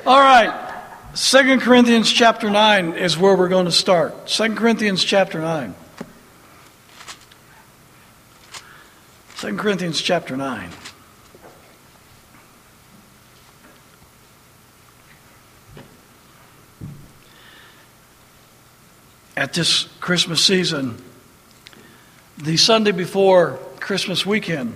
All right. 2 Corinthians chapter 9 is where we're going to start. 2 Corinthians chapter 9. 2 Corinthians chapter 9. At this Christmas season, the Sunday before Christmas weekend,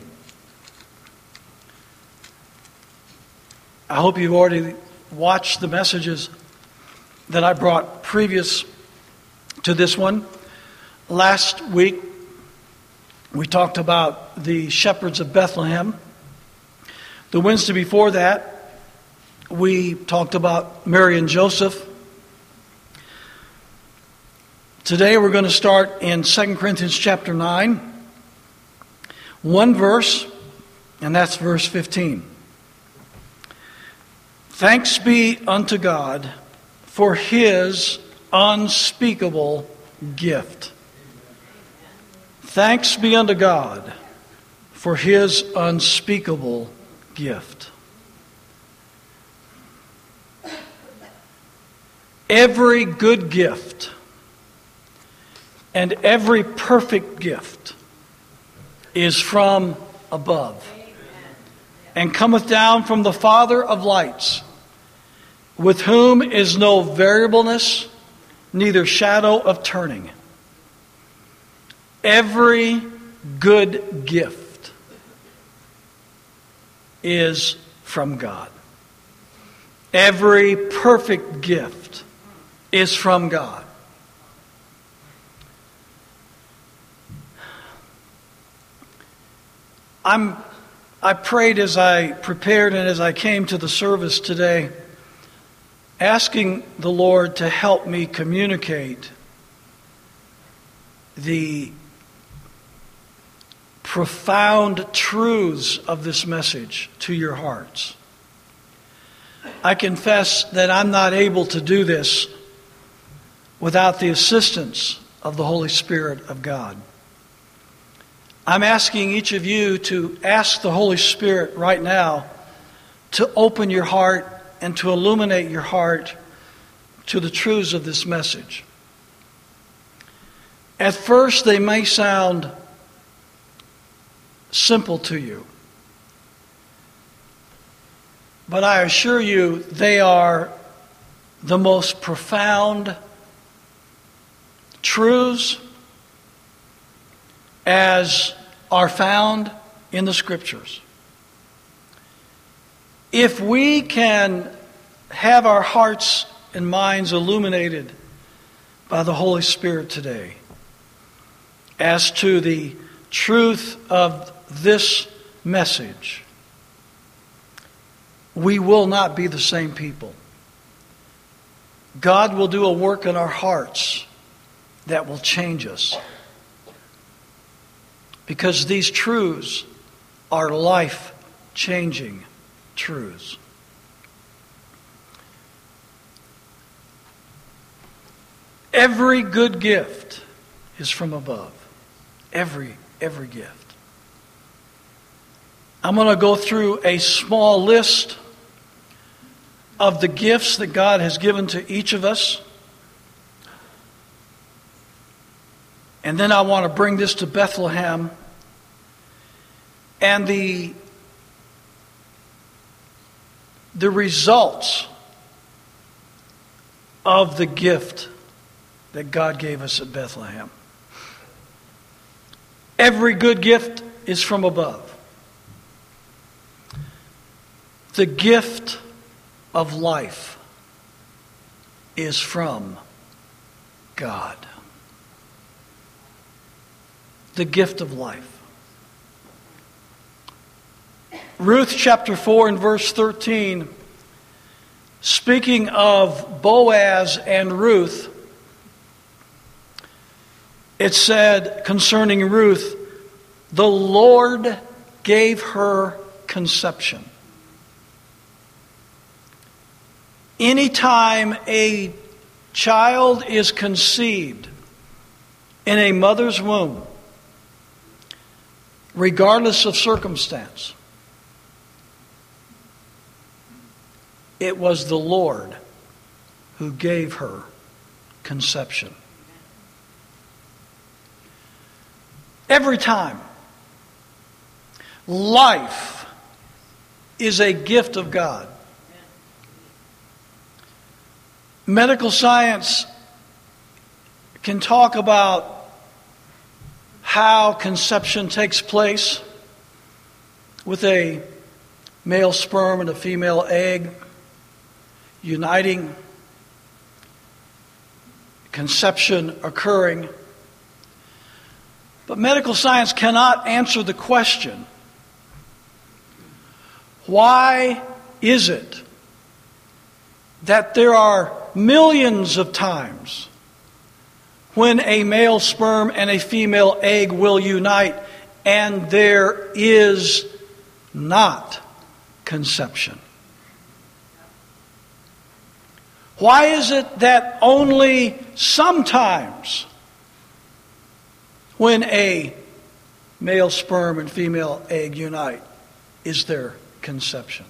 I hope you've already watched the messages that I brought previous to this one. Last week, we talked about the shepherds of Bethlehem. The Wednesday before that, we talked about Mary and Joseph. Today we're going to start in 2 Corinthians chapter 9. One verse, and that's verse 15. Thanks be unto God for His unspeakable gift. Thanks be unto God for His unspeakable gift. Every good gift and every perfect gift is from above, and cometh down from the Father of lights, with whom is no variableness, neither shadow of turning. Every good gift is from God. Every perfect gift is from God. I prayed as I prepared and as I came to the service today, asking the Lord to help me communicate the profound truths of this message to your hearts. I confess that I'm not able to do this without the assistance of the Holy Spirit of God. I'm asking each of you to ask the Holy Spirit right now to open your heart and to illuminate your heart to the truths of this message. At first, they may sound simple to you, but I assure you they are the most profound truths as are found in the Scriptures. If we can have our hearts and minds illuminated by the Holy Spirit today as to the truth of this message, we will not be the same people. God will do a work in our hearts that will change us. Because these truths are life-changing truths. Every good gift is from above. Every gift. I'm going to go through a small list of the gifts that God has given to each of us. And then I want to bring this to Bethlehem and the results of the gift that God gave us at Bethlehem. Every good gift is from above. The gift of life is from God. The gift of life. Ruth chapter 4 and verse 13, speaking of Boaz and Ruth, it said concerning Ruth, the Lord gave her conception. Anytime a child is conceived in a mother's womb, regardless of circumstance, it was the Lord who gave her conception. Every time, life is a gift of God. Medical science can talk about how conception takes place with a male sperm and a female egg uniting, conception occurring. But medical science cannot answer the question, why is it that there are millions of times when a male sperm and a female egg will unite and there is not conception? Why is it that only sometimes when a male sperm and female egg unite is there conception?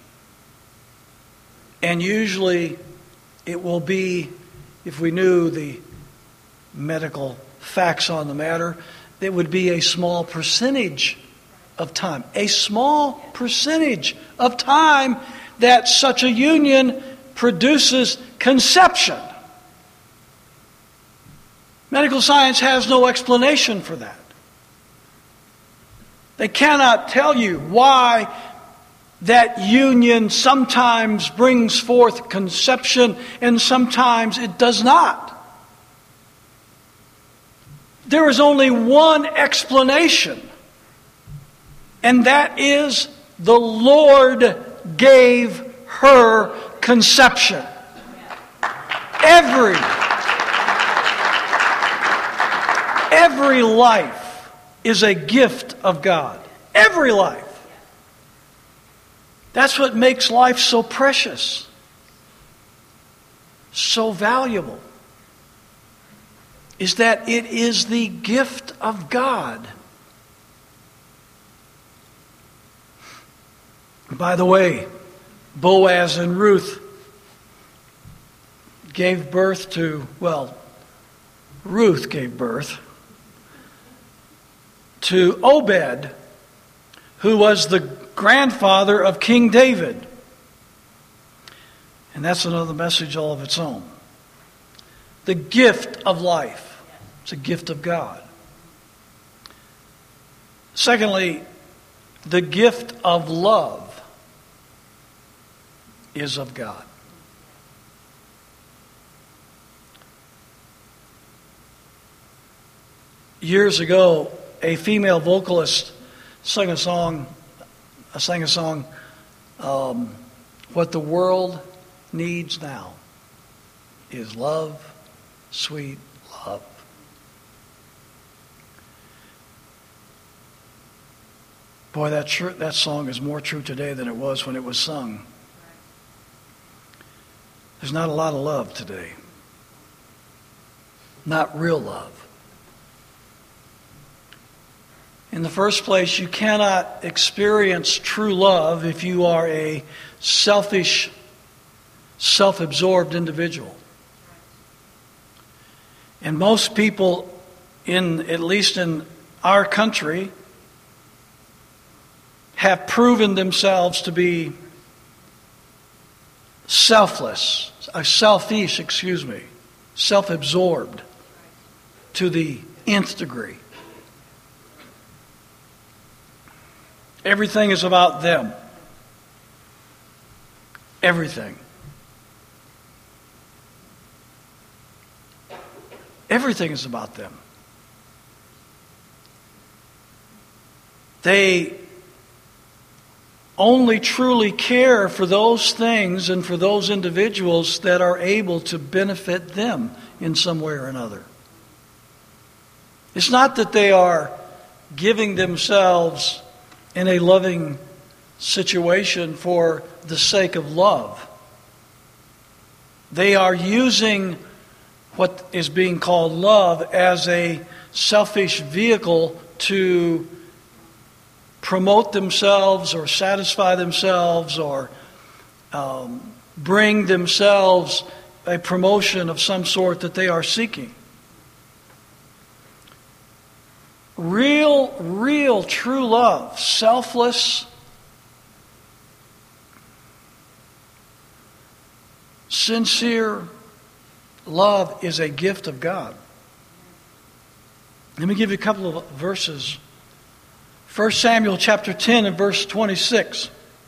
And usually it will be, if we knew the medical facts on the matter, it would be a small percentage of time. A small percentage of time that such a union produces conception. Medical science has no explanation for that. They cannot tell you why that union sometimes brings forth conception and sometimes it does not. There is only one explanation, and that is the Lord gave her conception. Every life is a gift of God. Every life. That's what makes life so precious, so valuable, is that it is the gift of God. By the way, Boaz and Ruth gave birth to, Ruth gave birth to Obed, who was the grandfather of King David. And that's another message all of its own. The gift of life. It's a gift of God. Secondly, the gift of love is of God. Years ago, a female vocalist sang a song, what the world needs now is love, sweet love. Boy, that song is more true today than it was when it was sung. There's not a lot of love today. Not real love. In the first place, you cannot experience true love if you are a selfish, self-absorbed individual. And most people, at least in our country, have proven themselves to be selfish, self-absorbed to the nth degree. Everything is about them. Everything. Everything is about them. They only truly care for those things and for those individuals that are able to benefit them in some way or another. It's not that they are giving themselves in a loving situation for the sake of love. They are using what is being called love as a selfish vehicle to promote themselves or satisfy themselves or bring themselves a promotion of some sort that they are seeking. Real, true love, selfless, sincere love is a gift of God. Let me give you a couple of verses. 1 Samuel chapter 10 and verse 26.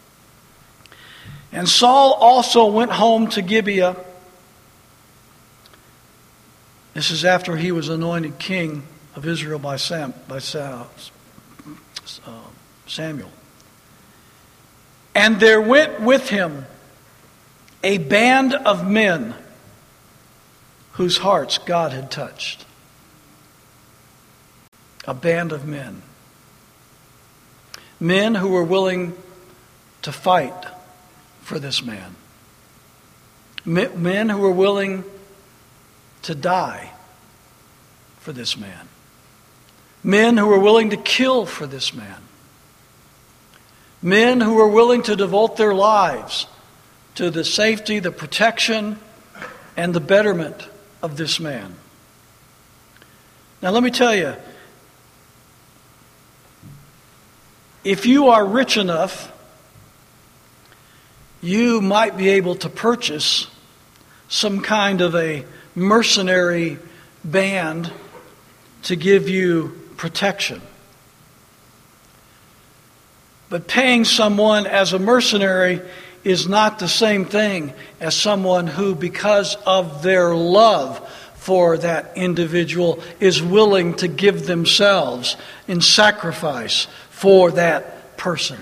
And Saul also went home to Gibeah. This is after he was anointed king of Israel by Samuel. And there went with him a band of men whose hearts God had touched. A band of men. Men who were willing to fight for this man. Men who were willing to die for this man. Men who were willing to kill for this man. Men who were willing to devote their lives to the safety, the protection, and the betterment of this man. Now let me tell you, if you are rich enough, you might be able to purchase some kind of a mercenary band to give you protection. But paying someone as a mercenary is not the same thing as someone who, because of their love for that individual, is willing to give themselves in sacrifice for that person.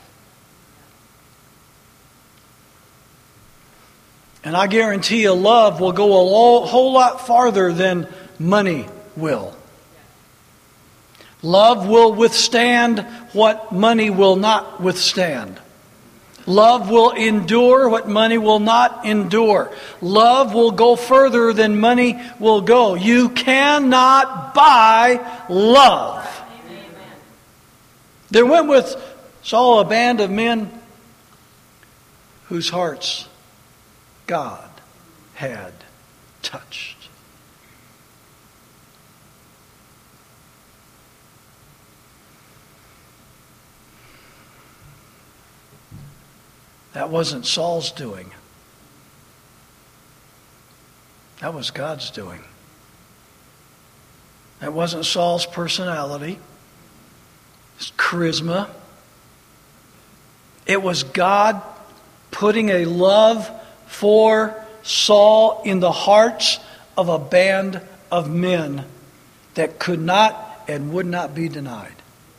And I guarantee you, love will go a whole lot farther than money will. Love will withstand what money will not withstand. Love will endure what money will not endure. Love will go further than money will go. You cannot buy love. Amen. There went with Saul a band of men whose hearts God had touched. That wasn't Saul's doing. That was God's doing. That wasn't Saul's personality, his charisma. It was God putting a love for Saul in the hearts of a band of men that could not and would not be denied.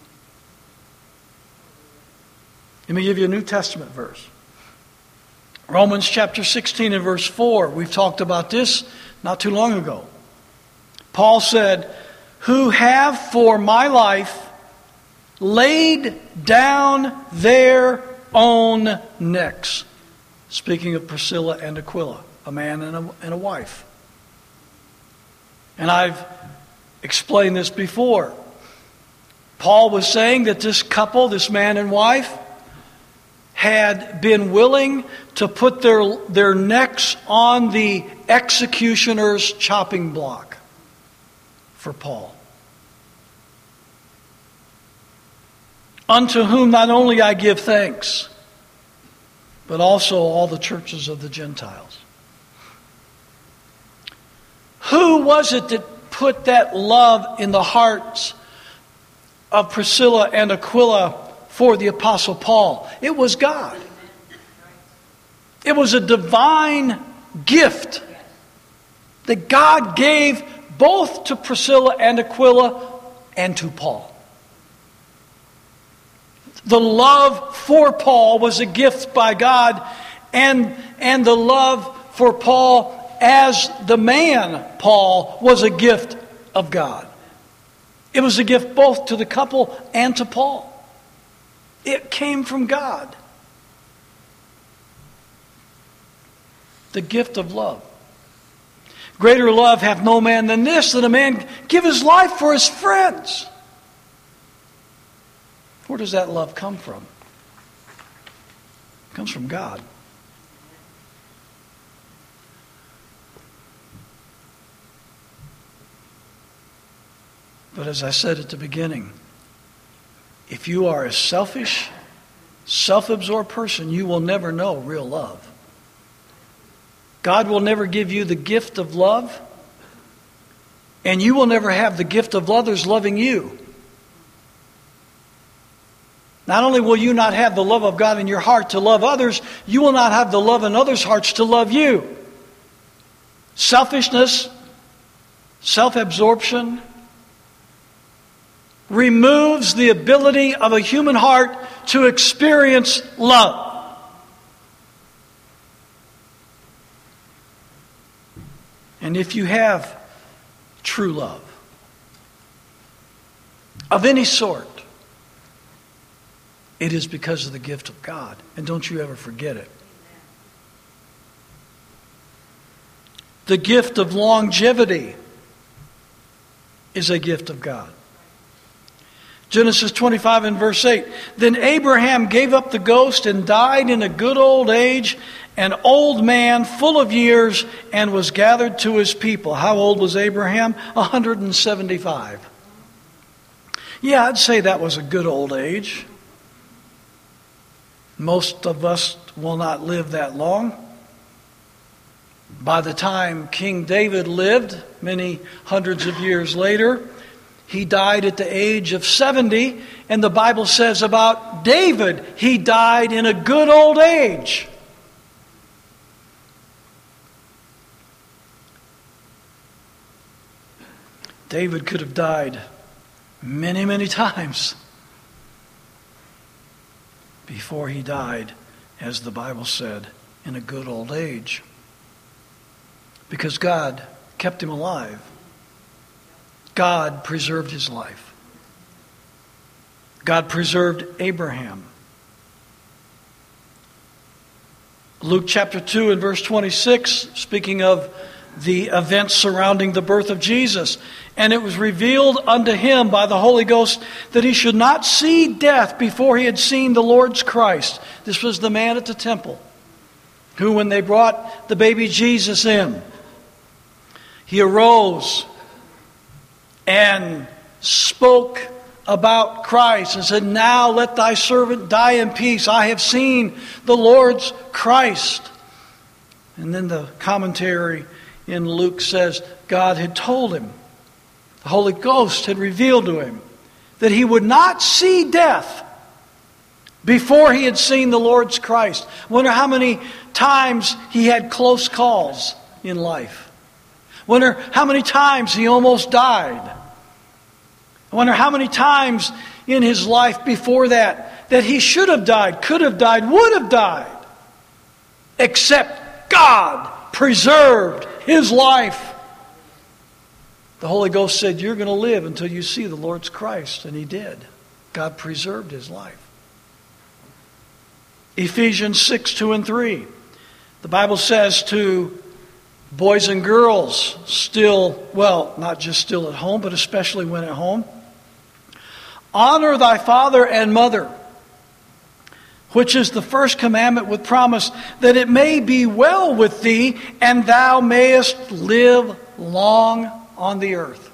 Let me give you a New Testament verse. Romans chapter 16 and verse 4. We've talked about this not too long ago. Paul said, who have for my life laid down their own necks. Speaking of Priscilla and Aquila, a man and a wife. And I've explained this before. Paul was saying that this couple, this man and wife, had been willing to put their necks on the executioner's chopping block for Paul. Unto whom not only I give thanks, but also all the churches of the Gentiles. Who was it that put that love in the hearts of Priscilla and Aquila for the Apostle Paul? It was God. It was a divine gift that God gave both to Priscilla and Aquila and to Paul. The love for Paul was a gift by God, and the love for Paul as the man Paul was a gift of God. It was a gift both to the couple and to Paul. It came from God. The gift of love. Greater love hath no man than this, that a man give his life for his friends. Where does that love come from? It comes from God. But as I said at the beginning, if you are a selfish, self-absorbed person, you will never know real love. God will never give you the gift of love, and you will never have the gift of others loving you. Not only will you not have the love of God in your heart to love others, you will not have the love in others' hearts to love you. Selfishness, self-absorption, removes the ability of a human heart to experience love. And if you have true love of any sort, it is because of the gift of God. And don't you ever forget it. The gift of longevity is a gift of God. Genesis 25 and verse 8. Then Abraham gave up the ghost and died in a good old age, an old man full of years, and was gathered to his people. How old was Abraham? 175. Yeah, I'd say that was a good old age. Most of us will not live that long. By the time King David lived, many hundreds of years later, he died at the age of 70, and the Bible says about David, he died in a good old age. David could have died many, many times before he died, as the Bible said, in a good old age. Because God kept him alive. God preserved his life. God preserved Abraham. Luke chapter 2 and verse 26, speaking of the events surrounding the birth of Jesus. And it was revealed unto him by the Holy Ghost that he should not see death before he had seen the Lord's Christ. This was the man at the temple who, when they brought the baby Jesus in, he arose and spoke about Christ and said, now let thy servant die in peace. I have seen the Lord's Christ. And then the commentary in Luke says God had told him, the Holy Ghost had revealed to him that he would not see death before he had seen the Lord's Christ. I wonder how many times he had close calls in life. I wonder how many times he almost died. I wonder how many times in his life before that he should have died, could have died, would have died. Except God preserved his life. The Holy Ghost said, you're going to live until you see the Lord's Christ. And he did. God preserved his life. Ephesians 6, 2 and 3. The Bible says to boys and girls still, well, not just still at home, but especially when at home, honor thy father and mother, which is the first commandment with promise, that it may be well with thee, and thou mayest live long on the earth.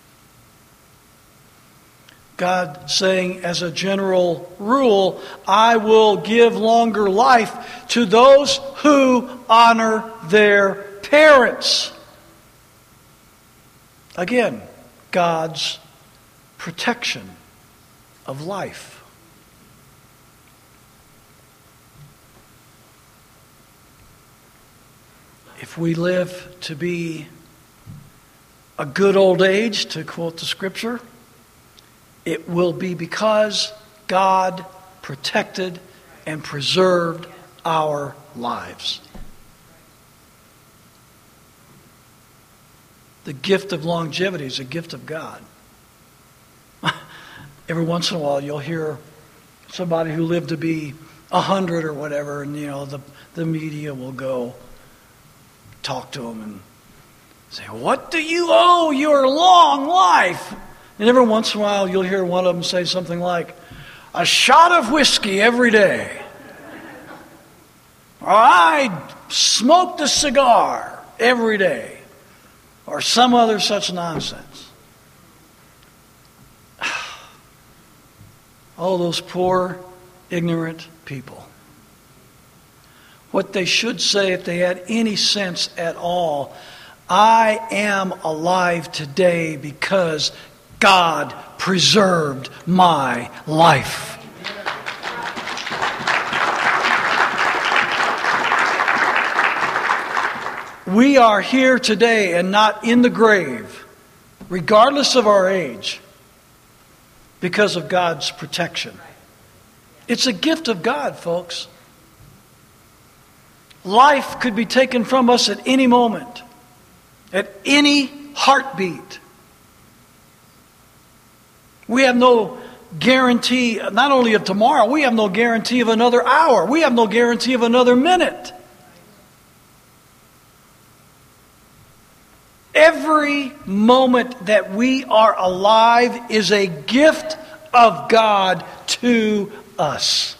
God saying, as a general rule, I will give longer life to those who honor their parents. Again, God's protection of life. If we live to be a good old age, to quote the scripture, it will be because God protected and preserved our lives. The gift of longevity is a gift of God. Every once in a while you'll hear somebody who lived to be 100 or whatever, and the media will go talk to them and say, what do you owe your long life? And every once in a while you'll hear one of them say something like, a shot of whiskey every day. Or I smoked a cigar every day. Or some other such nonsense. Oh, those poor, ignorant people. What they should say if they had any sense at all, I am alive today because God preserved my life. We are here today and not in the grave, regardless of our age, because of God's protection. It's a gift of God, folks. Life could be taken from us at any moment, at any heartbeat. We have no guarantee, not only of tomorrow, we have no guarantee of another hour. We have no guarantee of another minute. Every moment that we are alive is a gift of God to us.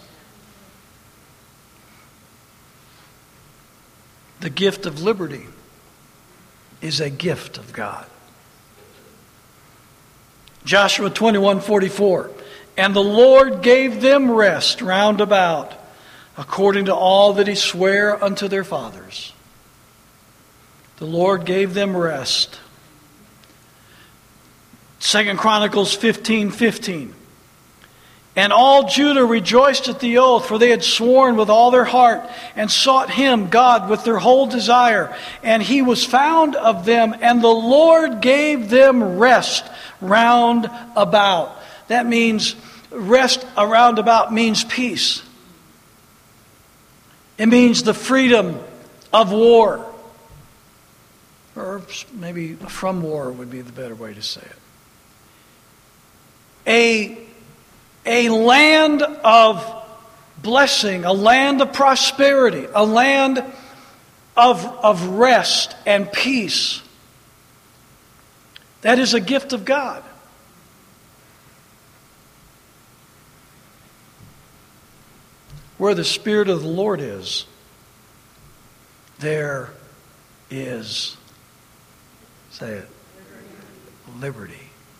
The gift of liberty is a gift of God. Joshua 21:44. And the Lord gave them rest round about, according to all that he sware unto their fathers. The Lord gave them rest. 2 Chronicles 15:15. And all Judah rejoiced at the oath, for they had sworn with all their heart, and sought him, God, with their whole desire. And he was found of them, and the Lord gave them rest round about. That means, rest around about means peace. It means the freedom of war. Or maybe from war would be the better way to say it. A land of blessing, a land of prosperity, a land of rest and peace. That is a gift of God. Where the Spirit of the Lord is, there is, say it, liberty.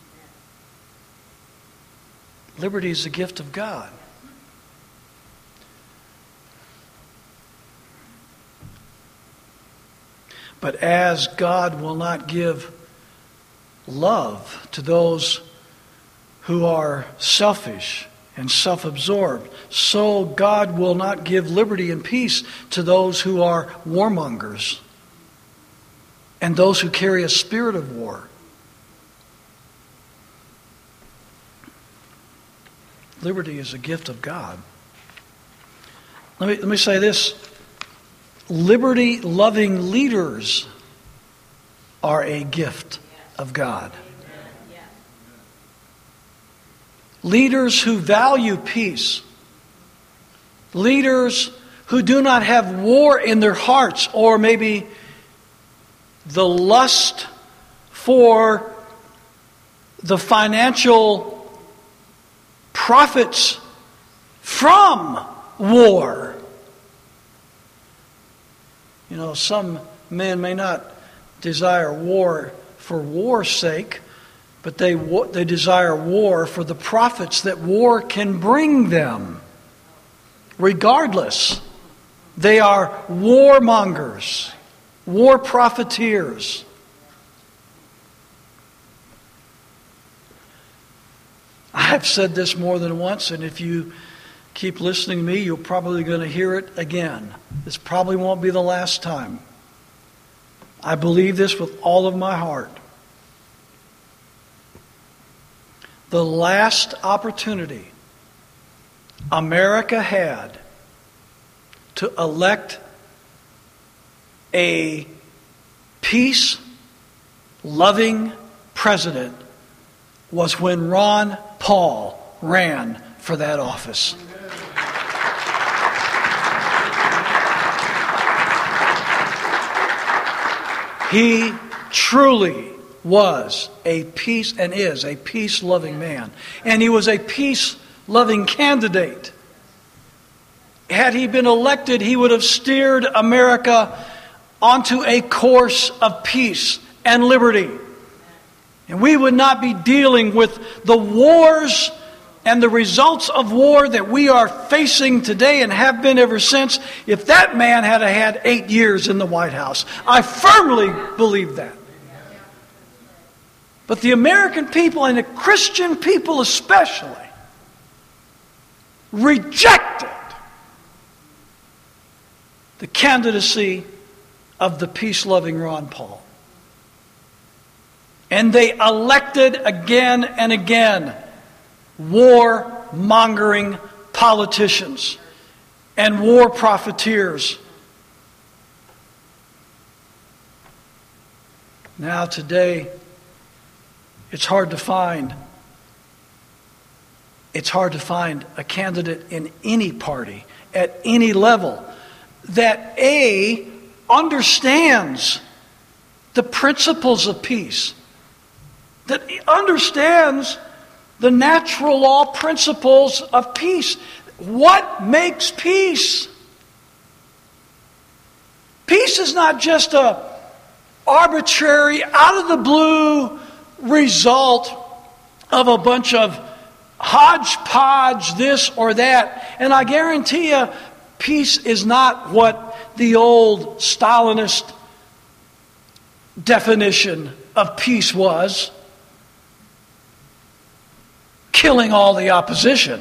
Liberty is a gift of God. But as God will not give love to those who are selfish and self-absorbed, so God will not give liberty and peace to those who are warmongers and those who carry a spirit of war. Liberty is a gift of God. Let me say this. Liberty-loving leaders are a gift of God. Leaders who value peace. Leaders who do not have war in their hearts, or maybe the lust for the financial profits from war. You know, some men may not desire war for war's sake, but they desire war for the profits that war can bring them. Regardless, they are warmongers, war profiteers. I've said this more than once, and if you keep listening to me, you're probably going to hear it again. This probably won't be the last time. I believe this with all of my heart. The last opportunity America had to elect a peace-loving president was when Ron Paul ran for that office. He truly was a peace and is a peace-loving man. And he was a peace-loving candidate. Had he been elected, he would have steered America onto a course of peace and liberty. And we would not be dealing with the wars and the results of war that we are facing today and have been ever since, if that man had had 8 years in the White House. I firmly believe that. But the American people, and the Christian people especially, rejected the candidacy of the peace-loving Ron Paul. And they elected again and again war-mongering politicians and war profiteers. Now today, it's hard to find a candidate in any party at any level that understands the principles of peace, that understands the natural law principles of peace. What makes peace? Peace is not just a arbitrary, out of the blue result of a bunch of hodgepodge this or that. And I guarantee you, peace is not what the old Stalinist definition of peace was. Killing all the opposition.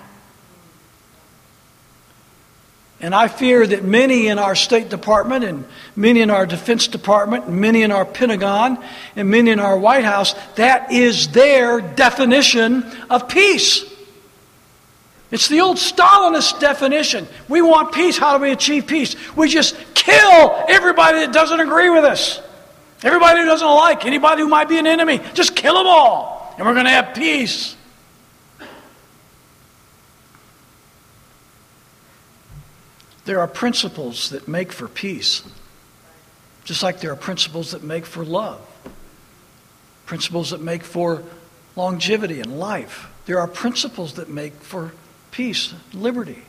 And I fear that many in our State Department and many in our Defense Department and many in our Pentagon and many in our White House, that is their definition of peace. It's the old Stalinist definition. We want peace. How do we achieve peace? We just kill everybody that doesn't agree with us. Everybody who doesn't like, anybody who might be an enemy, just kill them all. And we're going to have peace. There are principles that make for peace, just like there are principles that make for love, principles that make for longevity in life. There are principles that make for peace, liberty.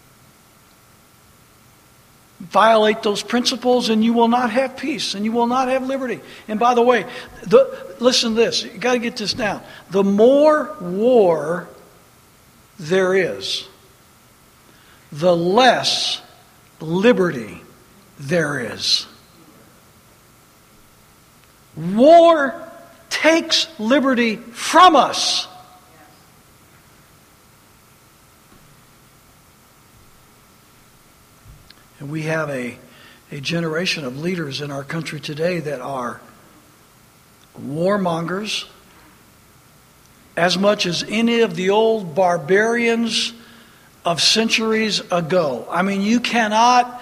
Violate those principles and you will not have peace and you will not have liberty. And by the way, listen to this. You've got to get this down. The more war there is, the less liberty there is. War takes liberty from us. And we have a generation of leaders in our country today that are warmongers as much as any of the old barbarians of centuries ago. I mean, you cannot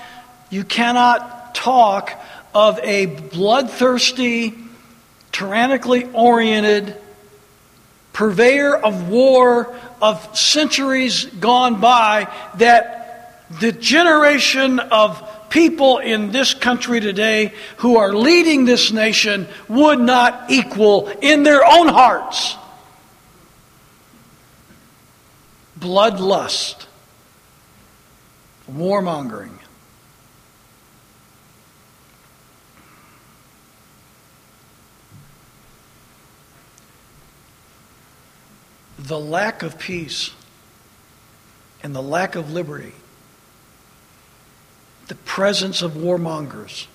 talk of a bloodthirsty, tyrannically oriented purveyor of war of centuries gone by that the generation of people in this country today who are leading this nation would not equal in their own hearts. Bloodlust, warmongering. The lack of peace and the lack of liberty, the presence of warmongers,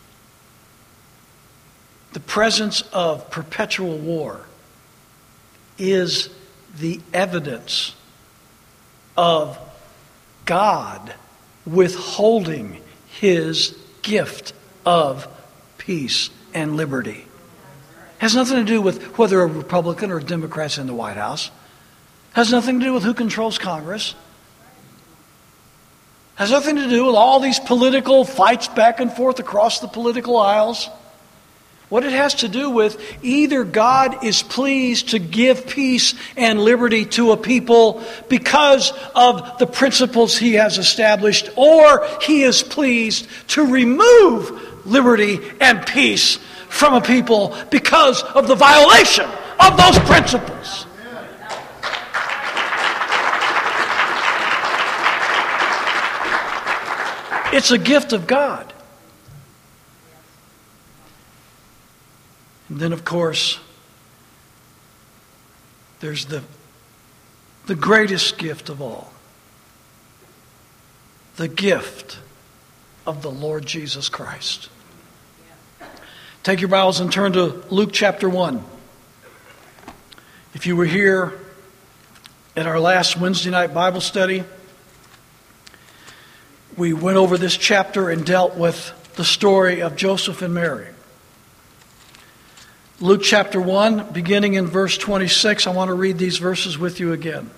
the presence of perpetual war is the evidence of God withholding His gift of peace and liberty. Has nothing to do with whether a Republican or a Democrat's in the White House. Has nothing to do with who controls Congress. Has nothing to do with all these political fights back and forth across the political aisles. What it has to do with, either God is pleased to give peace and liberty to a people because of the principles He has established, or He is pleased to remove liberty and peace from a people because of the violation of those principles. It's a gift of God. And then, of course, there's the the greatest gift of all. The gift of the Lord Jesus Christ. Take your Bibles and turn to Luke chapter 1. If you were here at our last Wednesday night Bible study, we went over this chapter and dealt with the story of Joseph and Mary. Luke chapter 1, beginning in verse 26, I want to read these verses with you again.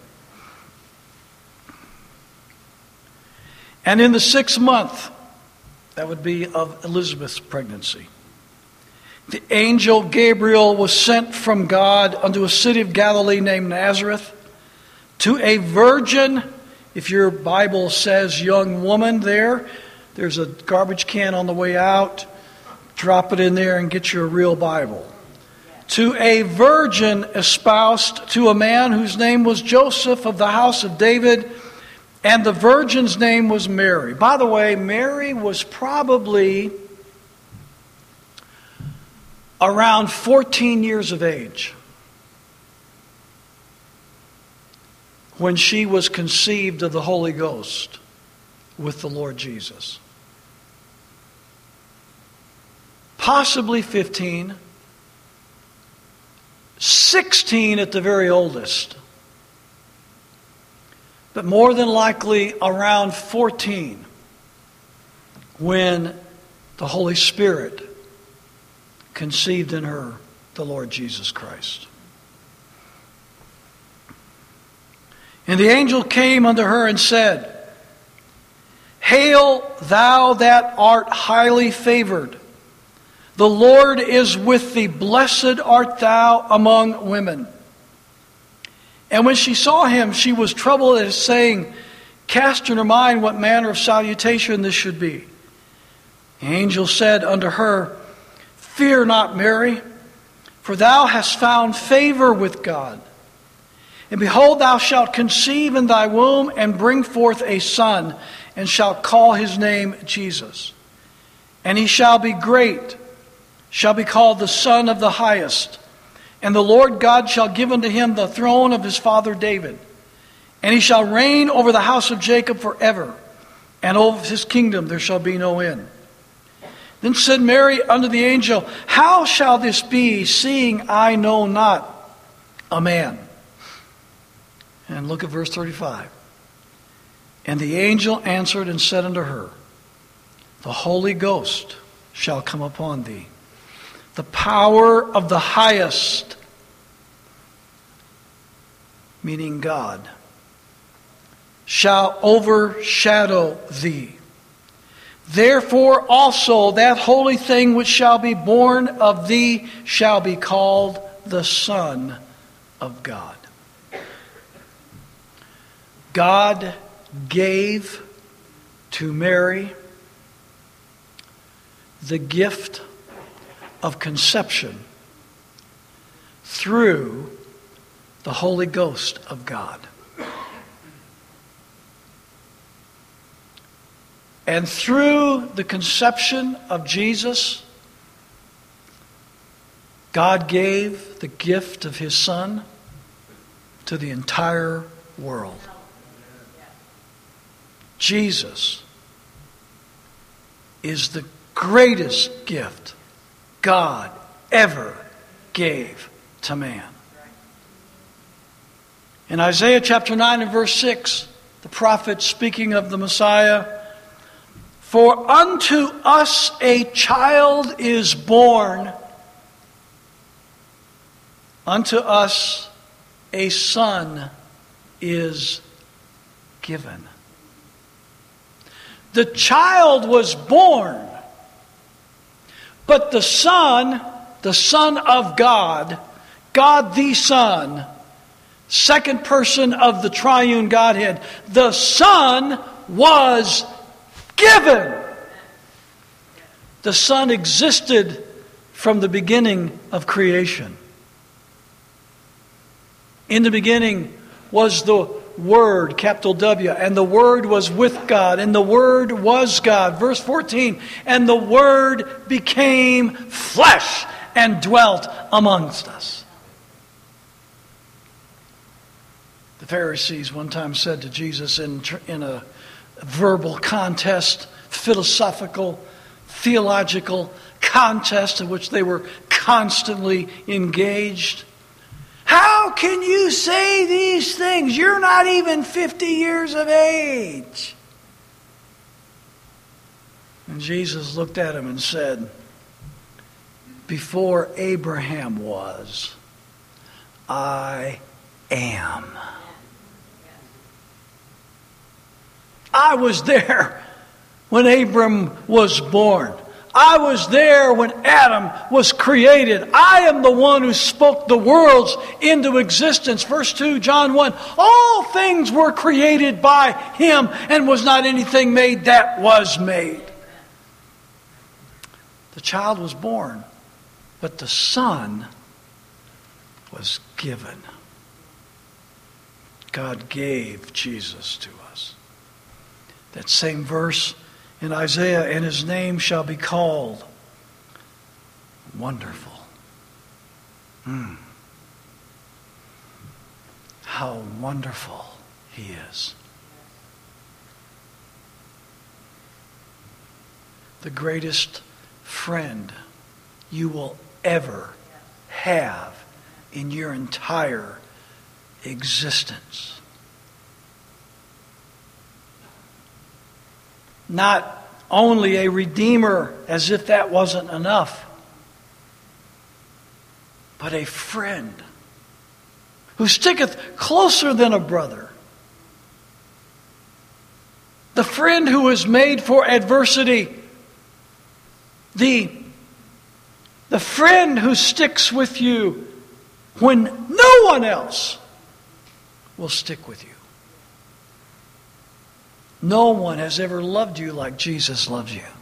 And in the 6th month, that would be of Elizabeth's pregnancy, the angel Gabriel was sent from God unto a city of Galilee named Nazareth, to a virgin. If your Bible says young woman there's a garbage can on the way out. Drop it in there and get you a real Bible. To a virgin espoused to a man whose name was Joseph of the house of David, and the virgin's name was Mary. By the way, Mary was probably around 14 years of age when she was conceived of the Holy Ghost with the Lord Jesus. Possibly 15, 16 at the very oldest, but more than likely around 14 when the Holy Spirit conceived in her the Lord Jesus Christ. And the angel came unto her and said, Hail, thou that art highly favored. The Lord is with thee. Blessed art thou among women. And when she saw him, she was troubled at his saying, cast in her mind what manner of salutation this should be. The angel said unto her, Fear not, Mary, for thou hast found favor with God. And behold, thou shalt conceive in thy womb and bring forth a son, and shalt call his name Jesus. And he shall be great, shall be called the Son of the Highest. And the Lord God shall give unto him the throne of his father David. And he shall reign over the house of Jacob forever, and over his kingdom there shall be no end. Then said Mary unto the angel, How shall this be, seeing I know not a man? And look at verse 35. And the angel answered and said unto her, The Holy Ghost shall come upon thee. The power of the highest, meaning God, shall overshadow thee. Therefore also that holy thing which shall be born of thee shall be called the Son of God. God gave to Mary the gift of conception through the Holy Ghost of God. And through the conception of Jesus, God gave the gift of his Son to the entire world. Jesus is the greatest gift God ever gave to man. In Isaiah chapter 9 and verse 6, the prophet speaking of the Messiah, For unto us a child is born, unto us a son is given. The child was born, but the Son of God, God the Son, second person of the triune Godhead, the Son was given. The Son existed from the beginning of creation. In the beginning was the Word, capital W, and the Word was with God, and the Word was God. Verse 14, and the Word became flesh and dwelt amongst us. The Pharisees one time said to Jesus in a verbal contest, philosophical, theological contest in which they were constantly engaged, "How can you say these things? You're not even 50 years of age." And Jesus looked at him and said, "Before Abraham was, I am." I was there when Abram was born. I was there when Adam was created. I am the one who spoke the worlds into existence. Verse 2, John 1. All things were created by Him, and was not anything made that was made. The child was born, but the Son was given. God gave Jesus to us. That same verse in Isaiah, "And His name shall be called Wonderful." How wonderful He is. The greatest friend you will ever have in your entire existence. Not only a redeemer, as if that wasn't enough, but a friend who sticketh closer than a brother. The friend who is made for adversity. The friend who sticks with you when no one else will stick with you. No one has ever loved you like Jesus loves you.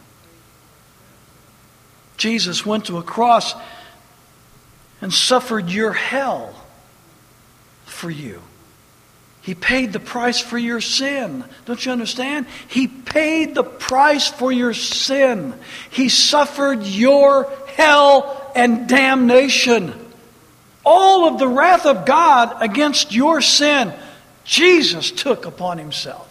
Jesus went to a cross and suffered your hell for you. He paid the price for your sin. Don't you understand? He paid the price for your sin. He suffered your hell and damnation. All of the wrath of God against your sin, Jesus took upon Himself.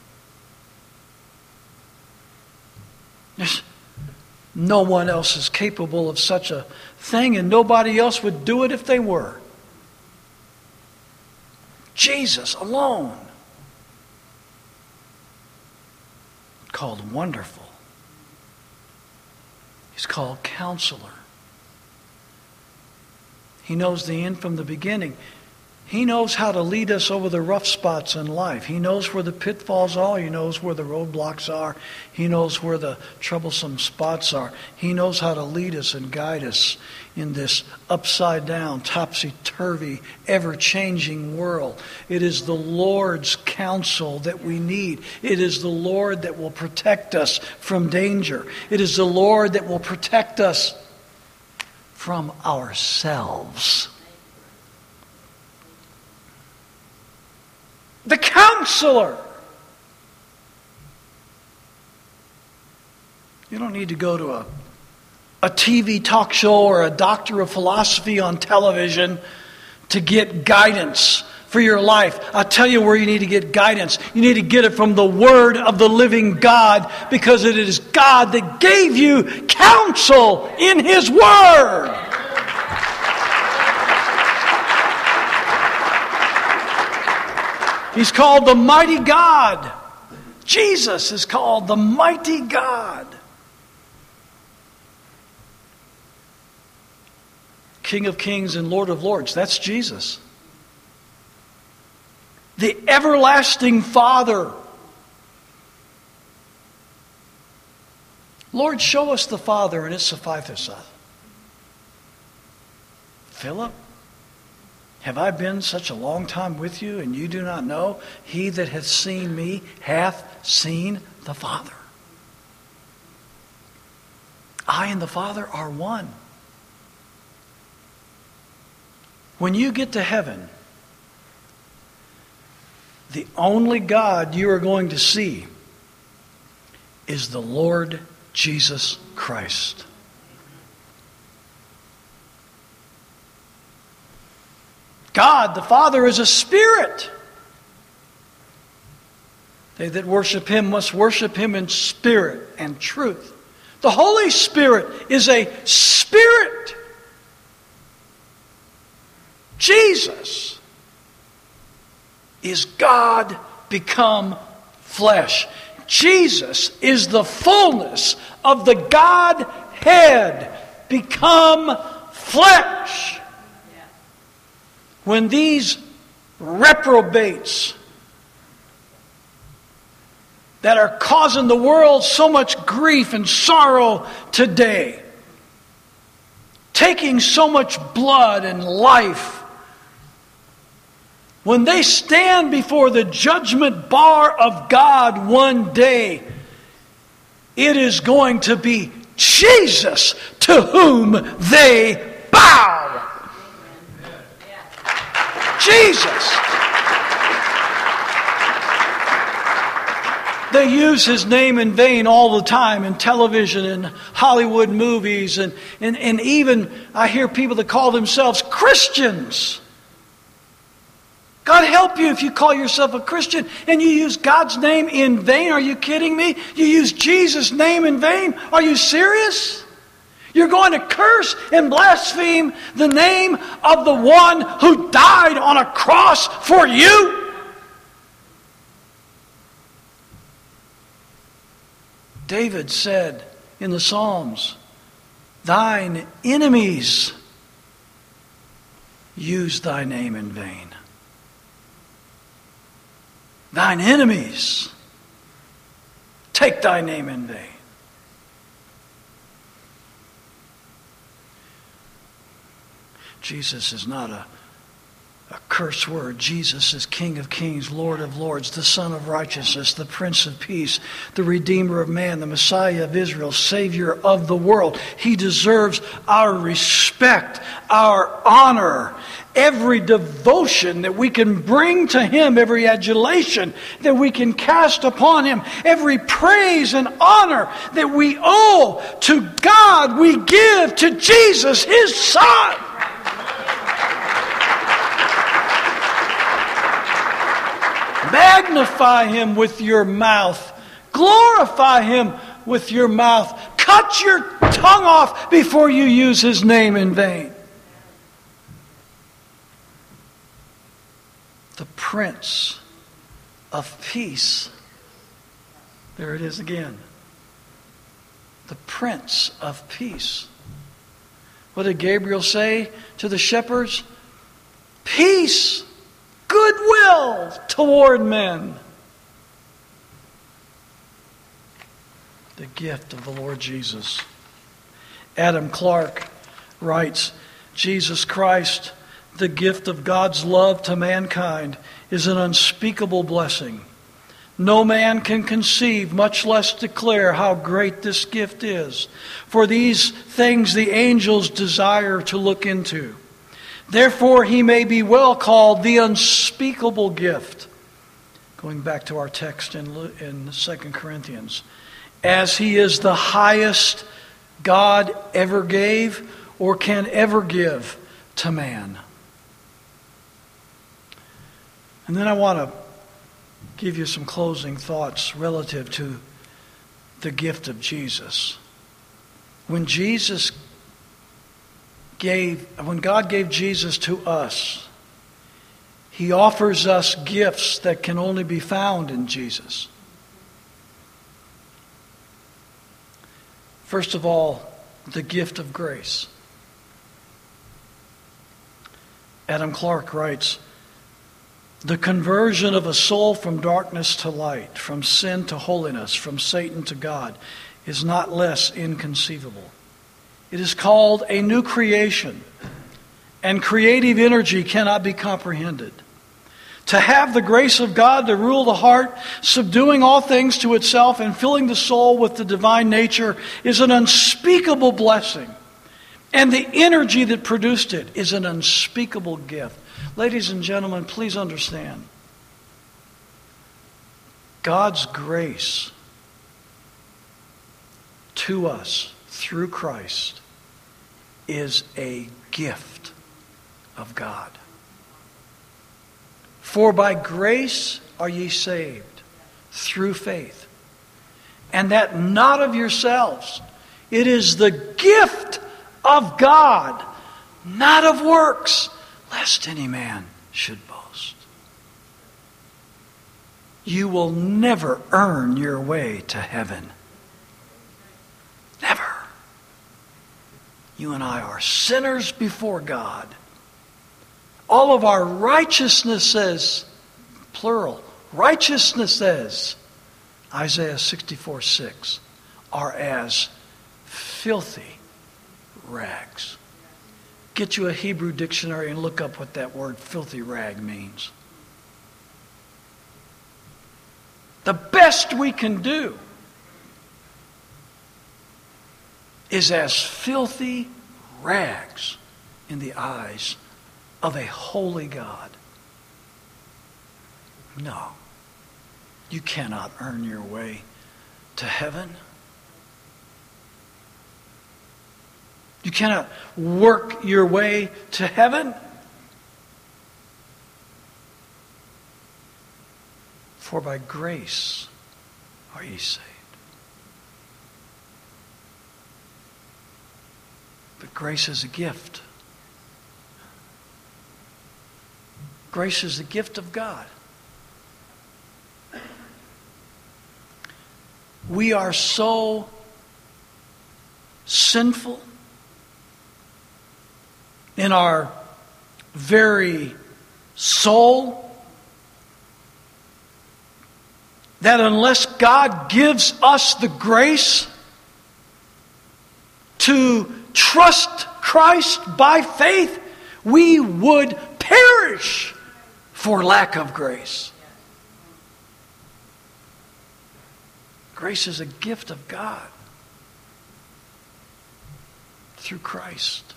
No one else is capable of such a thing, and nobody else would do it if they were. Jesus alone. Called Wonderful. He's called Counselor. He knows the end from the beginning. He knows how to lead us over the rough spots in life. He knows where the pitfalls are. He knows where the roadblocks are. He knows where the troublesome spots are. He knows how to lead us and guide us in this upside down, topsy-turvy, ever-changing world. It is the Lord's counsel that we need. It is the Lord that will protect us from danger. It is the Lord that will protect us from ourselves. The Counselor. You don't need to go to a TV talk show or a doctor of philosophy on television to get guidance for your life. I'll tell you where you need to get guidance. You need to get it from the Word of the living God, because it is God that gave you counsel in His Word. He's called the Mighty God. Jesus is called the Mighty God. King of Kings and Lord of Lords. That's Jesus. The Everlasting Father. Lord, show us the Father, and it sufficeth us. Philip, have I been such a long time with you, and you do not know? He that hath seen me hath seen the Father. I and the Father are one. When you get to heaven, the only God you are going to see is the Lord Jesus Christ. God, the Father, is a spirit. They that worship Him must worship Him in spirit and truth. The Holy Spirit is a spirit. Jesus is God become flesh. Jesus is the fullness of the Godhead become flesh. When these reprobates that are causing the world so much grief and sorrow today, taking so much blood and life, when they stand before the judgment bar of God one day, it is going to be Jesus to whom they bow. Jesus. They use His name in vain all the time in television and Hollywood movies and even I hear people that call themselves Christians. God help you if you call yourself a Christian and you use God's name in vain. Are you kidding me? You use Jesus' name in vain? Are you serious? You're going to curse and blaspheme the name of the one who died on a cross for you? David said in the Psalms, "Thine enemies use thy name in vain." Thine enemies take thy name in vain. Jesus is not a curse word. Jesus is King of kings, Lord of lords, the Son of righteousness, the Prince of peace, the Redeemer of man, the Messiah of Israel, Savior of the world. He deserves our respect, our honor, every devotion that we can bring to Him, every adulation that we can cast upon Him, every praise and honor that we owe to God, we give to Jesus, His Son. Magnify Him with your mouth. Glorify Him with your mouth. Cut your tongue off before you use His name in vain. The Prince of Peace. There it is again. The Prince of Peace. What did Gabriel say to the shepherds? Peace, goodwill toward men. The gift of the Lord Jesus. Adam Clarke writes, Jesus Christ, the gift of God's love to mankind, is an unspeakable blessing. No man can conceive, much less declare, how great this gift is. For these things the angels desire to look into. Therefore He may be well called the unspeakable gift. Going back to our text in 2 Corinthians. As He is the highest God ever gave or can ever give to man. And then I want to give you some closing thoughts relative to the gift of Jesus. When God gave Jesus to us, He offers us gifts that can only be found in Jesus. First of all, the gift of grace. Adam Clarke writes, the conversion of a soul from darkness to light, from sin to holiness, from Satan to God, is not less inconceivable. It is called a new creation, and creative energy cannot be comprehended. To have the grace of God to rule the heart, subduing all things to itself and filling the soul with the divine nature, is an unspeakable blessing. And the energy that produced it is an unspeakable gift. Ladies and gentlemen, please understand. God's grace to us through Christ is a gift of God. For by grace are ye saved, through faith. And that not of yourselves. It is the gift of God, not of works, lest any man should boast. You will never earn your way to heaven. Never. You and I are sinners before God. All of our righteousnesses, plural, righteousnesses, Isaiah 64:6, are as filthy rags. Get you a Hebrew dictionary and look up what that word filthy rag means. The best we can do is as filthy rags in the eyes of a holy God. No, you cannot earn your way to heaven. You cannot work your way to heaven. For by grace are ye saved. But grace is a gift. Grace is a gift of God. We are so sinful in our very soul that unless God gives us the grace to trust Christ by faith, we would perish for lack of grace. Grace is a gift of God through Christ.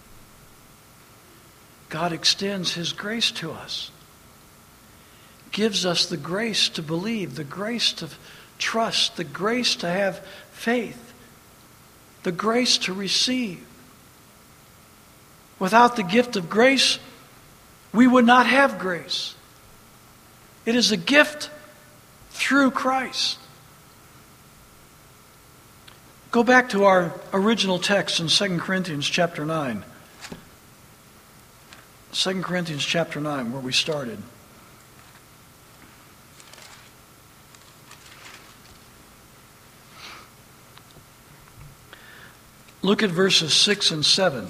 God extends His grace to us. Gives us the grace to believe, the grace to trust, the grace to have faith, the grace to receive. Without the gift of grace, we would not have grace. It is a gift through Christ. Go back to our original text in 2 Corinthians chapter 9. 2 Corinthians chapter 9, where we started. Look at verses 6 and 7.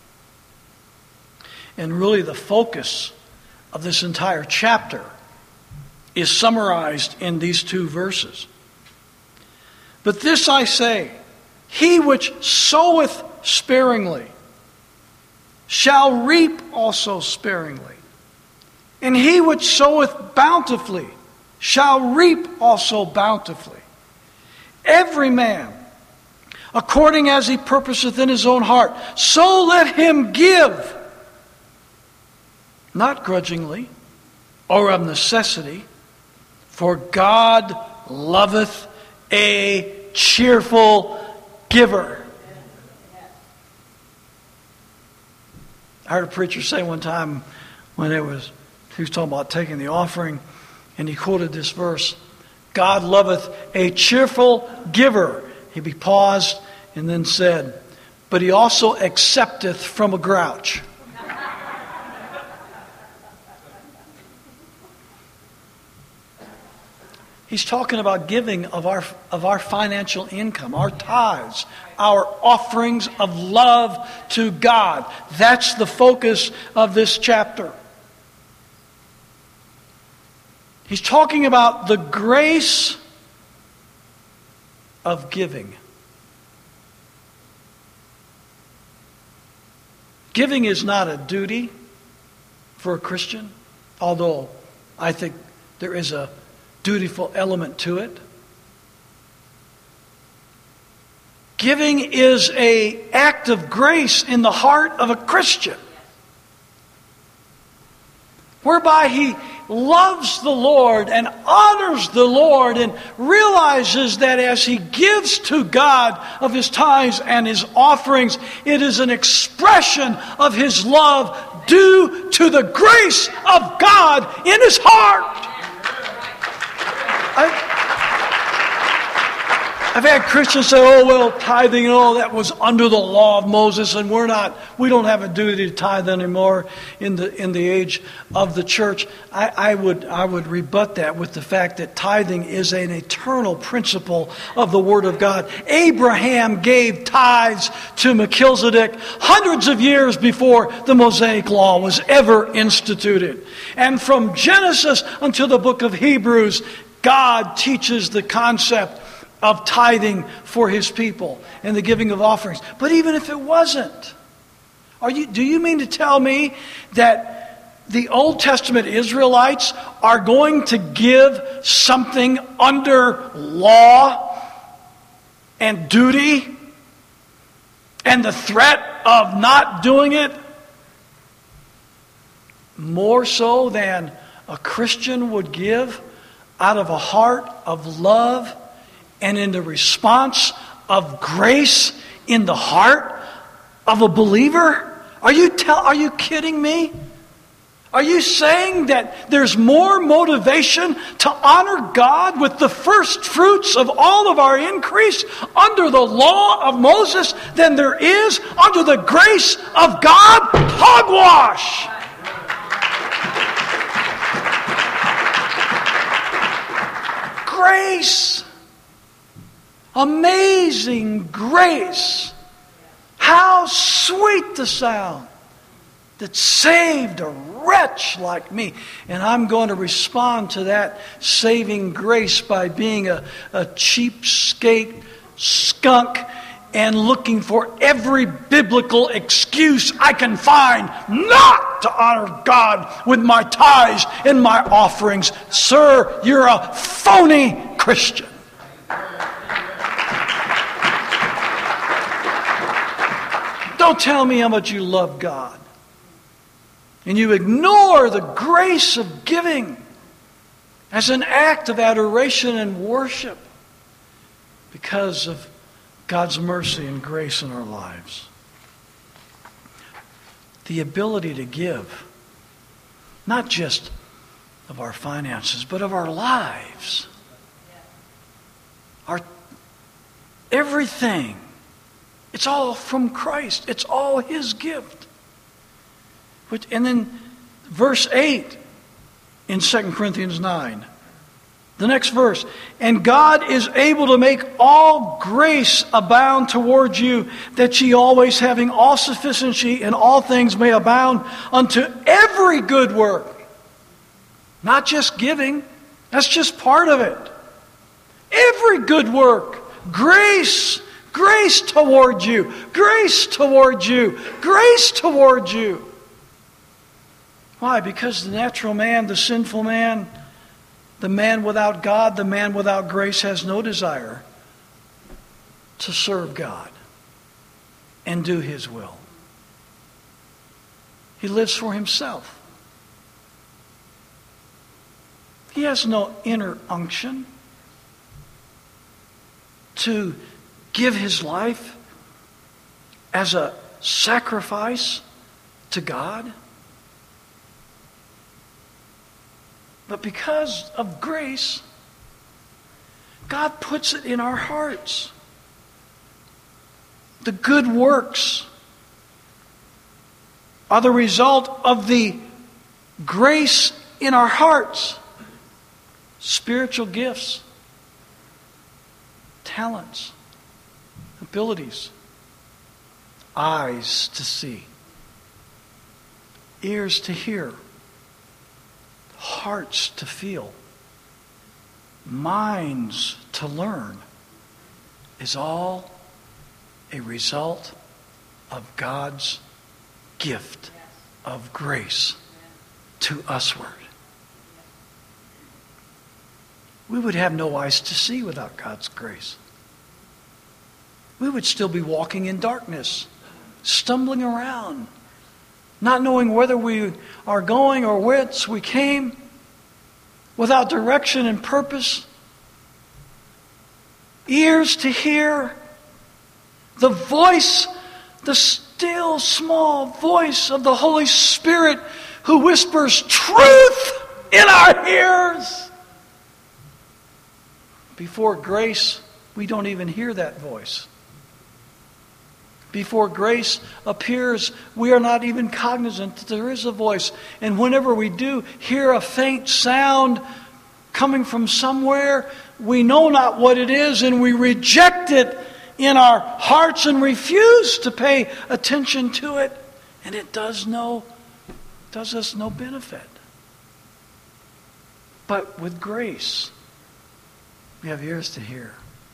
And really the focus of this entire chapter is summarized in these two verses. But this I say, he which soweth sparingly shall reap also sparingly. And he which soweth bountifully shall reap also bountifully. Every man, according as he purposeth in his own heart, so let him give, not grudgingly or of necessity, for God loveth a cheerful giver. I heard a preacher say one time when he was talking about taking the offering, and he quoted this verse, God loveth a cheerful giver. He paused and then said, but he also accepteth from a grouch. He's talking about giving of our financial income, our tithes, our offerings of love to God. That's the focus of this chapter. He's talking about the grace of giving. Giving is not a duty for a Christian, although I think there is a dutiful element to it. Giving is an act of grace in the heart of a Christian, whereby he loves the Lord and honors the Lord and realizes that as he gives to God of his tithes and his offerings, it is an expression of his love due to the grace of God in his heart. I've had Christians say, oh, well, tithing and all that was under the law of Moses, and we don't have a duty to tithe anymore in the age of the church. I would rebut that with the fact that tithing is an eternal principle of the Word of God. Abraham gave tithes to Melchizedek hundreds of years before the Mosaic Law was ever instituted. And from Genesis until the book of Hebrews, God teaches the concept of tithing for His people and the giving of offerings. But even if it wasn't, do you mean to tell me that the Old Testament Israelites are going to give something under law and duty and the threat of not doing it more so than a Christian would give out of a heart of love and in the response of grace in the heart of a believer? Are you kidding me? Are you saying that there's more motivation to honor God with the first fruits of all of our increase under the law of Moses than there is under the grace of God? Hogwash! Grace. Amazing grace. How sweet the sound that saved a wretch like me. And I'm going to respond to that saving grace by being a cheapskate skunk and looking for every biblical excuse I can find not to honor God with my tithes and my offerings. Sir, you're a phony Christian. Don't tell me how much you love God and you ignore the grace of giving as an act of adoration and worship because of God's mercy and grace in our lives. The ability to give, not just of our finances, but of our lives. Our everything. It's all from Christ. It's all His gift. And then verse 8 in 2 Corinthians 9. The next verse. And God is able to make all grace abound towards you, that ye always having all sufficiency in all things may abound unto every good work. Not just giving. That's just part of it. Every good work. Grace. Grace toward you. Grace toward you. Grace toward you. Why? Because the natural man, the sinful man, the man without God, the man without grace has no desire to serve God and do His will. He lives for himself. He has no inner unction to give his life as a sacrifice to God. But because of grace, God puts it in our hearts. The good works are the result of the grace in our hearts. Spiritual gifts, talents, abilities, eyes to see, ears to hear, hearts to feel, minds to learn, is all a result of God's gift of grace to usward. We would have no eyes to see without God's grace. We would still be walking in darkness, stumbling around, not knowing whether we are going or whence we came, without direction and purpose. Ears to hear the voice, the still small voice of the Holy Spirit who whispers truth in our ears. Before grace we don't even hear that voice. Before grace appears, we are not even cognizant that there is a voice. And whenever we do hear a faint sound coming from somewhere, we know not what it is, and we reject it in our hearts and refuse to pay attention to it. And it does us no benefit. But with grace, we have ears to hear.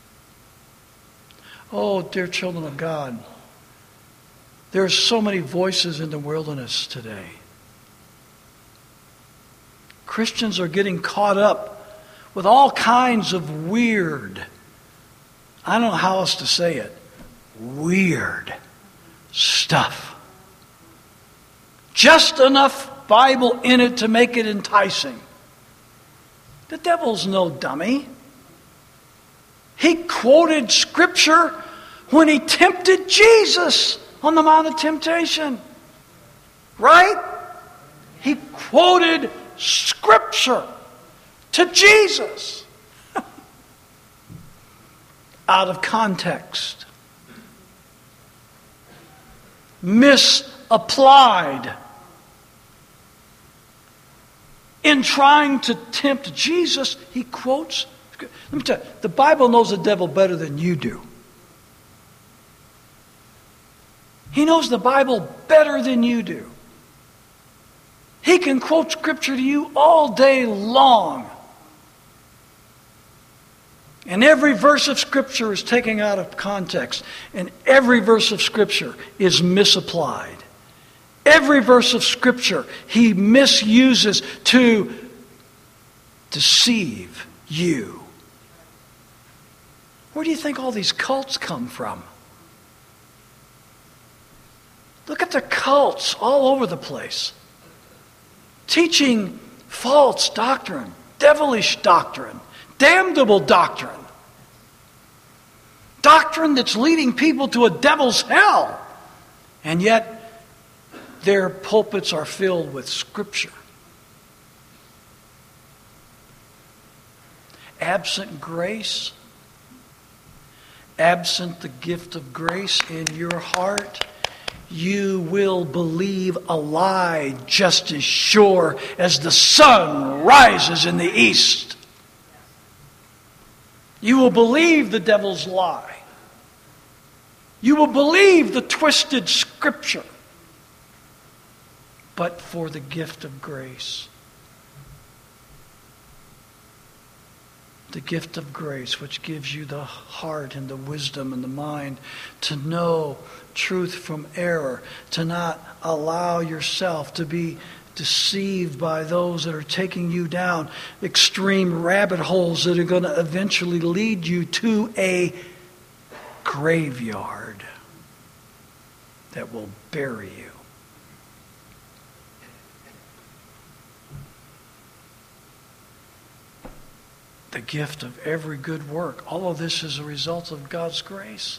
Oh, dear children of God, there are so many voices in the wilderness today. Christians are getting caught up with all kinds of weird, I don't know how else to say it, weird stuff. Just enough Bible in it to make it enticing. The devil's no dummy. He quoted Scripture when he tempted Jesus on the Mount of Temptation. Right? He quoted Scripture to Jesus out of context. Misapplied. In trying to tempt Jesus, he quotes. Let me tell you, the Bible knows the devil better than you do. He knows the Bible better than you do. He can quote Scripture to you all day long. And every verse of Scripture is taken out of context. And every verse of Scripture is misapplied. Every verse of Scripture he misuses to deceive you. Where do you think all these cults come from? Look at the cults all over the place. Teaching false doctrine, devilish doctrine, damnable doctrine. Doctrine that's leading people to a devil's hell. And yet, their pulpits are filled with Scripture. Absent grace, absent the gift of grace in your heart, you will believe a lie just as sure as the sun rises in the east. You will believe the devil's lie. You will believe the twisted Scripture. But for the gift of grace. The gift of grace, which gives you the heart and the wisdom and the mind to know truth from error, to not allow yourself to be deceived by those that are taking you down extreme rabbit holes that are going to eventually lead you to a graveyard that will bury you. The gift of every good work. All of this is a result of God's grace.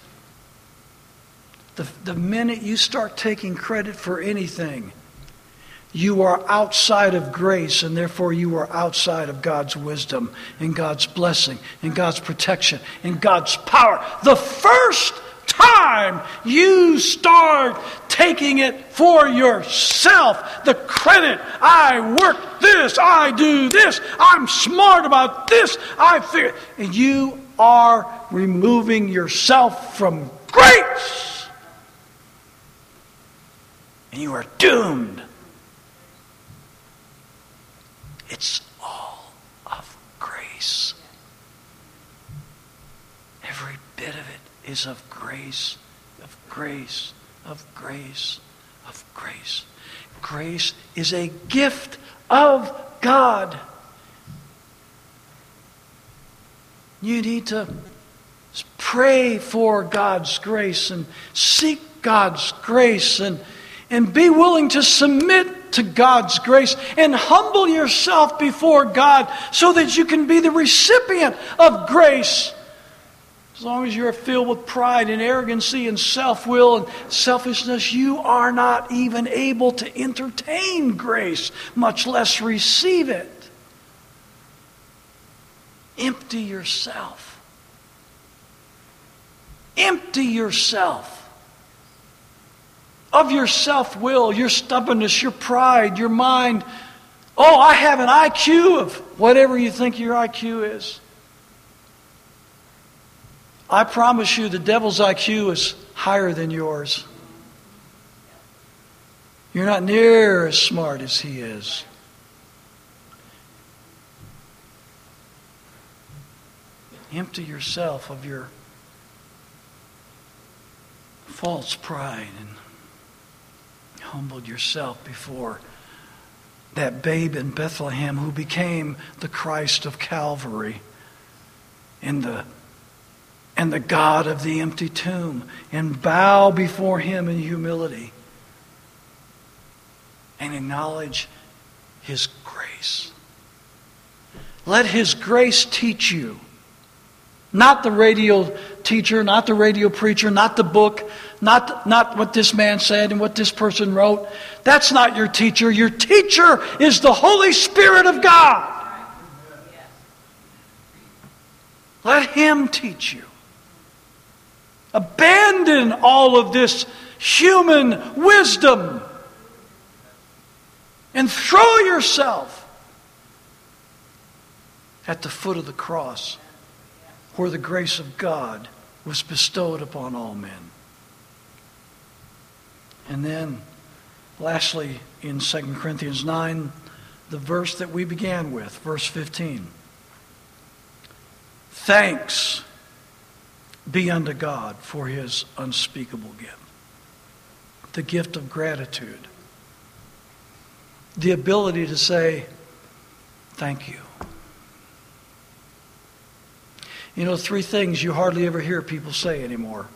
The minute you start taking credit for anything, you are outside of grace, and therefore you are outside of God's wisdom and God's blessing and God's protection and God's power. The first time you start taking it for yourself, the credit, I work this, I do this, I'm smart about this, I figure, and you are removing yourself from grace. And you are doomed. It's all of grace. Every bit of it is of grace, of grace, of grace, of grace. Grace is a gift of God. You need to pray for God's grace and seek God's grace and be willing to submit to God's grace and humble yourself before God so that you can be the recipient of grace. As long as you're filled with pride and arrogancy and self-will and selfishness, you are not even able to entertain grace, much less receive it. Empty yourself Empty yourself of your self-will, your stubbornness, your pride, your mind. Oh, I have an IQ of whatever you think your IQ is. I promise you the devil's IQ is higher than yours. You're not near as smart as he is. Empty yourself of your false pride and humble yourself before that babe in Bethlehem who became the Christ of Calvary and the God of the empty tomb, and bow before him in humility and acknowledge his grace. Let his grace teach you. Not the radio teacher, not the radio preacher, not the book, not what this man said and what this person wrote. That's not your teacher. Your teacher is the Holy Spirit of God. Let him teach you. Abandon all of this human wisdom and throw yourself at the foot of the cross where the grace of God was bestowed upon all men. And then, lastly, in 2 Corinthians 9, the verse that we began with, verse 15. Thanks be unto God for his unspeakable gift. The gift of gratitude. The ability to say, thank you. You know, 3 things you hardly ever hear people say anymore.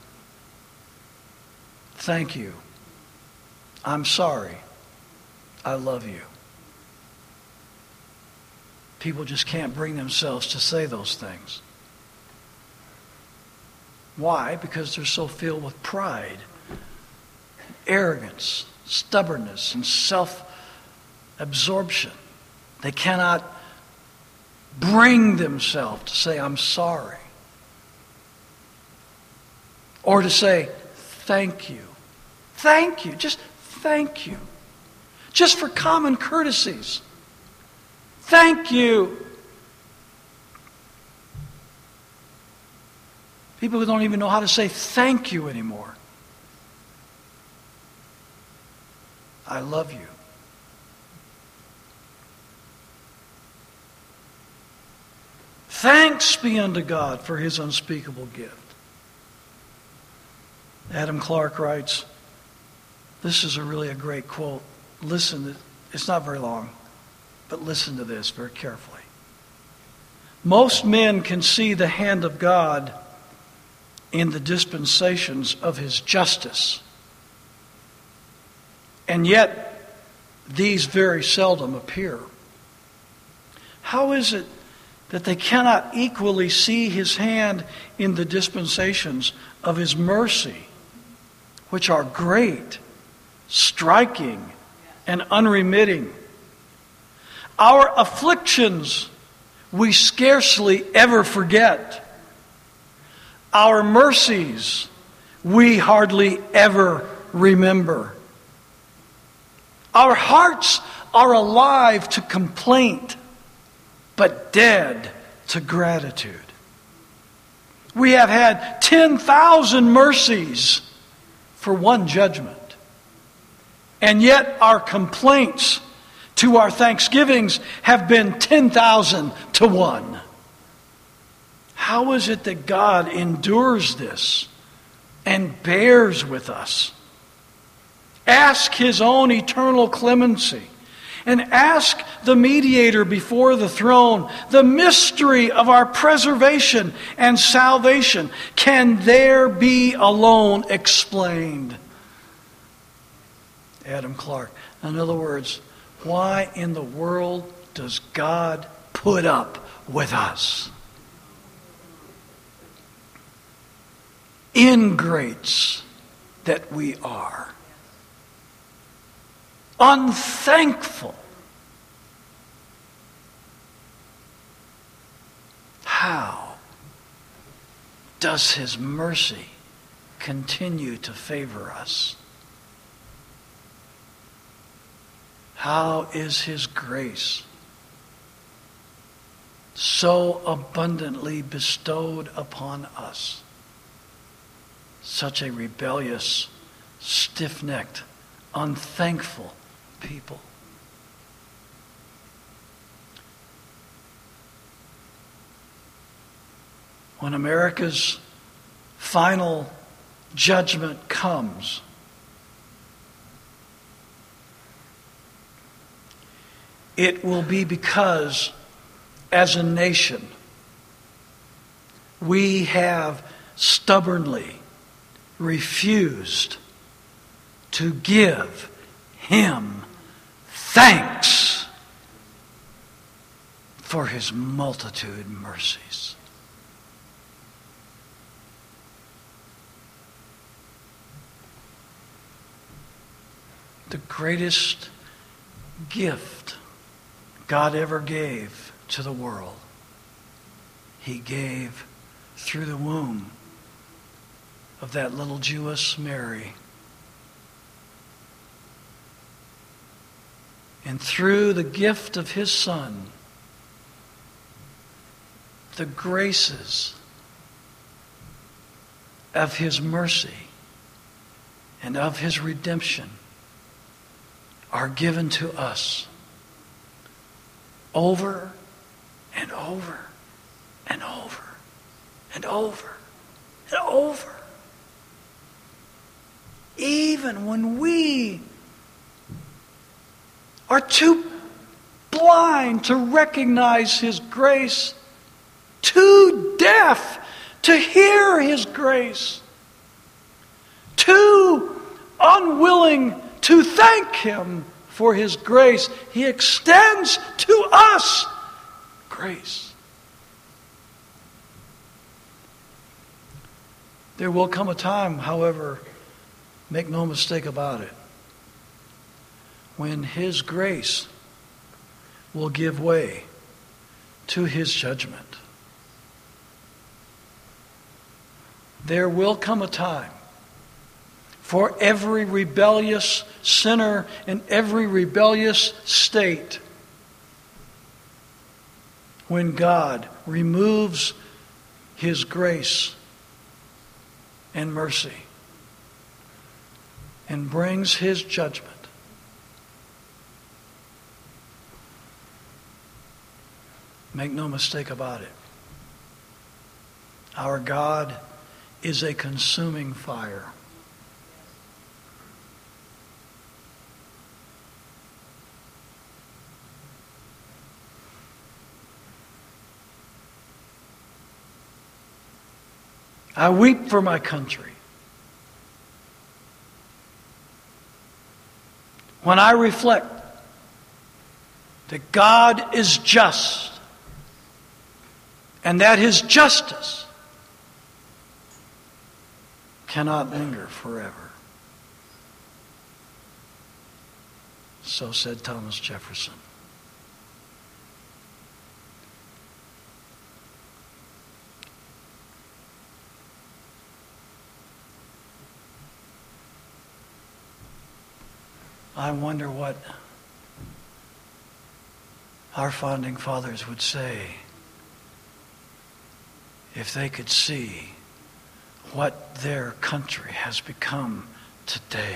Thank you. I'm sorry. I love you. People just can't bring themselves to say those things. Why? Because they're so filled with pride, arrogance, stubbornness, and self-absorption. They cannot bring themselves to say, I'm sorry. Or to say, thank you. Thank you. Just thank you. Just for common courtesies. Thank you. People who don't even know how to say thank you anymore. I love you. Thanks be unto God for his unspeakable gift. Adam Clarke writes, this is really a great quote. Listen, it's not very long, but listen to this very carefully. Most men can see the hand of God in the dispensations of his justice, and yet these very seldom appear. How is it that they cannot equally see his hand in the dispensations of his mercy, which are great, striking, and unremitting? Our afflictions we scarcely ever forget. Our mercies we hardly ever remember. Our hearts are alive to complaint, but dead to gratitude. We have had 10,000 mercies for one judgment. And yet our complaints to our thanksgivings have been 10,000 to 1. How is it that God endures this and bears with us? Ask his own eternal clemency. And ask the mediator before the throne the mystery of our preservation and salvation. Can there be alone explained? Adam Clarke. In other words, why in the world does God put up with us? Ingrates that we are. Unthankful. How does his mercy continue to favor us? How is His grace so abundantly bestowed upon us? Such a rebellious, stiff-necked, unthankful people. When America's final judgment comes, it will be because, as a nation, we have stubbornly refused to give Him thanks for His multitude mercies. The greatest gift God ever gave to the world, He gave through the womb of that little Jewess Mary. And through the gift of His Son, the graces of His mercy and of His redemption are given to us over and over and over and over and over. Even when we are too blind to recognize His grace, too deaf to hear His grace, too unwilling to thank Him for His grace, He extends to us grace. There will come a time, however, make no mistake about it, when His grace will give way to His judgment. There will come a time for every rebellious sinner in every rebellious state when God removes His grace and mercy and brings His judgment. Make no mistake about it. Our God is a consuming fire. I weep for my country. When I reflect that God is just and that His justice cannot linger forever. So said Thomas Jefferson. I wonder what our founding fathers would say if they could see what their country has become today.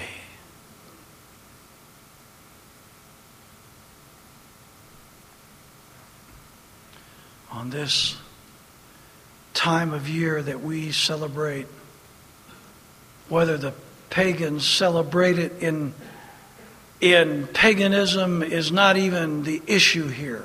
On this time of year that we celebrate, whether the pagans celebrate it in paganism is not even the issue here.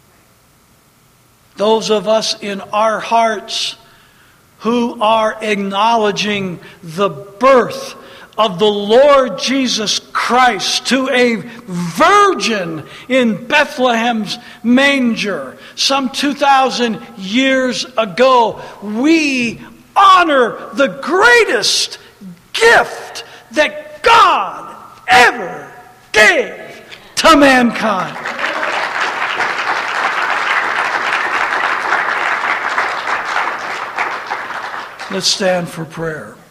Those of us in our hearts who are acknowledging the birth of the Lord Jesus Christ to a virgin in Bethlehem's manger some 2,000 years ago, we honor the greatest gift that God ever gave to mankind. Let's stand for prayer.